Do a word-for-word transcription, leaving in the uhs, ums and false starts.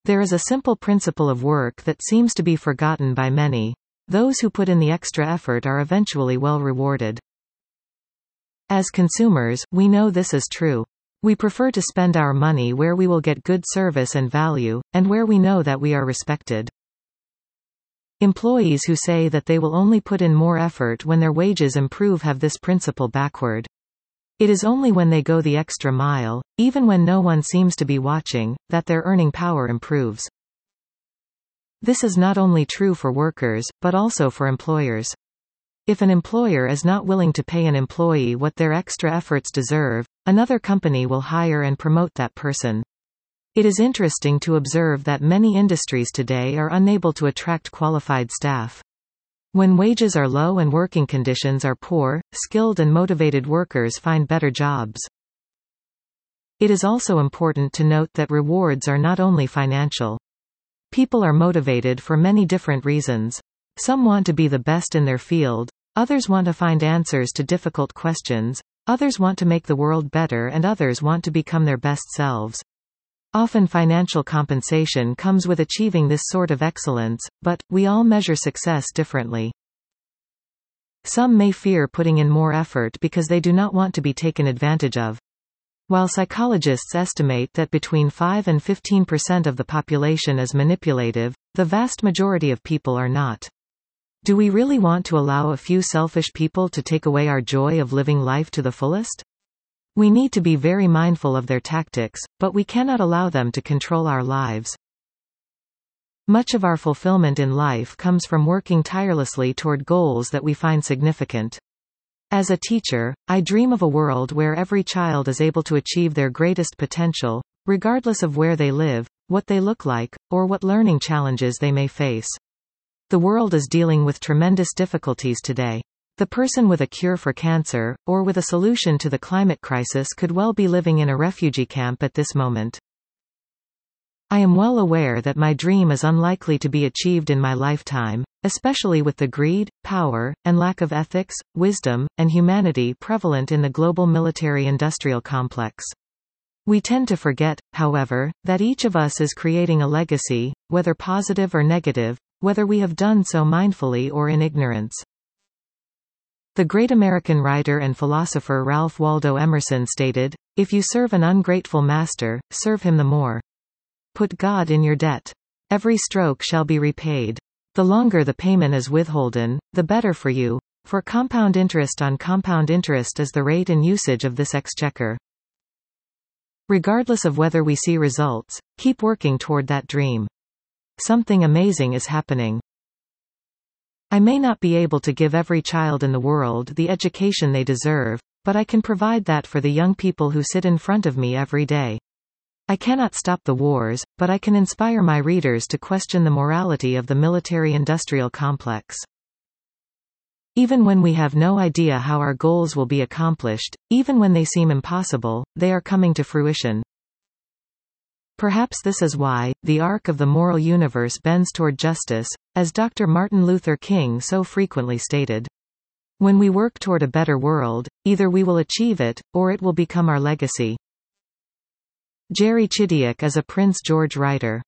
There is a simple principle of work that seems to be forgotten by many. Those who put in the extra effort are eventually well rewarded. As consumers, we know this is true. We prefer to spend our money where we will get good service and value, and where we know that we are respected. Employees who say that they will only put in more effort when their wages improve have this principle backward. It is only when they go the extra mile, even when no one seems to be watching, that their earning power improves. This is not only true for workers, but also for employers. If an employer is not willing to pay an employee what their extra efforts deserve, another company will hire and promote that person. It is interesting to observe that many industries today are unable to attract qualified staff. When wages are low and working conditions are poor, skilled and motivated workers find better jobs. It is also important to note that rewards are not only financial. People are motivated for many different reasons. Some want to be the best in their field, others want to find answers to difficult questions, others want to make the world better, and others want to become their best selves. Often financial compensation comes with achieving this sort of excellence, but we all measure success differently. Some may fear putting in more effort because they do not want to be taken advantage of. While psychologists estimate that between five and fifteen percent of the population is manipulative, the vast majority of people are not. Do we really want to allow a few selfish people to take away our joy of living life to the fullest? We need to be very mindful of their tactics, but we cannot allow them to control our lives. Much of our fulfillment in life comes from working tirelessly toward goals that we find significant. As a teacher, I dream of a world where every child is able to achieve their greatest potential, regardless of where they live, what they look like, or what learning challenges they may face. The world is dealing with tremendous difficulties today. The person with a cure for cancer, or with a solution to the climate crisis could well be living in a refugee camp at this moment. I am well aware that my dream is unlikely to be achieved in my lifetime, especially with the greed, power, and lack of ethics, wisdom, and humanity prevalent in the global military-industrial complex. We tend to forget, however, that each of us is creating a legacy, whether positive or negative, whether we have done so mindfully or in ignorance. The great American writer and philosopher Ralph Waldo Emerson stated, "If you serve an ungrateful master, serve him the more. Put God in your debt. Every stroke shall be repaid. The longer the payment is withholden, the better for you, for compound interest on compound interest is the rate and usage of this exchequer." Regardless of whether we see results, keep working toward that dream. Something amazing is happening. I may not be able to give every child in the world the education they deserve, but I can provide that for the young people who sit in front of me every day. I cannot stop the wars, but I can inspire my readers to question the morality of the military-industrial complex. Even when we have no idea how our goals will be accomplished, even when they seem impossible, they are coming to fruition. Perhaps this is why, the arc of the moral universe bends toward justice, as Doctor Martin Luther King so frequently stated. When we work toward a better world, either we will achieve it, or it will become our legacy. Jerry Chidiac is a Prince George writer.